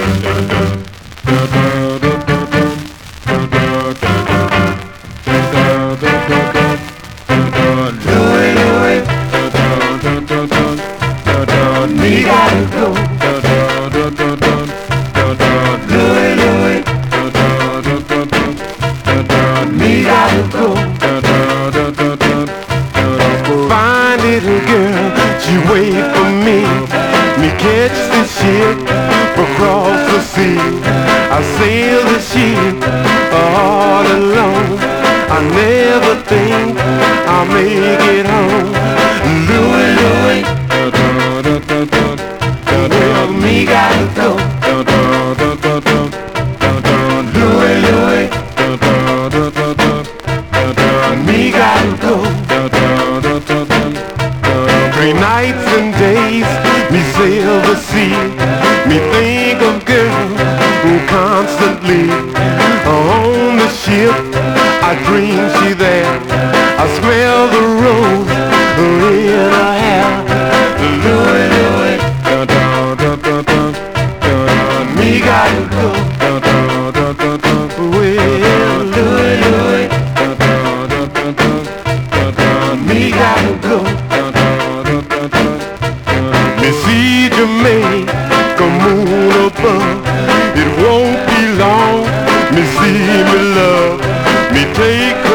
Me gotta go. Louie, Louie, me gotta go. Fine little girl, she wait for me. Me catch the ship across the sea. I sail the ship all alone. I never think I'll make it home. Louie, Louie, well, me gotta go. Louie, Louie, me gotta go. 3 nights and days, me sail the sea. Me think of girl constantly. On the ship, I dream she there. I smell the rose in her hair. Louie, Louie, me gotta go. Well, Louie, Louie, me gotta go. me see Jamaica moon above. It won't be long, me see me love. Me take her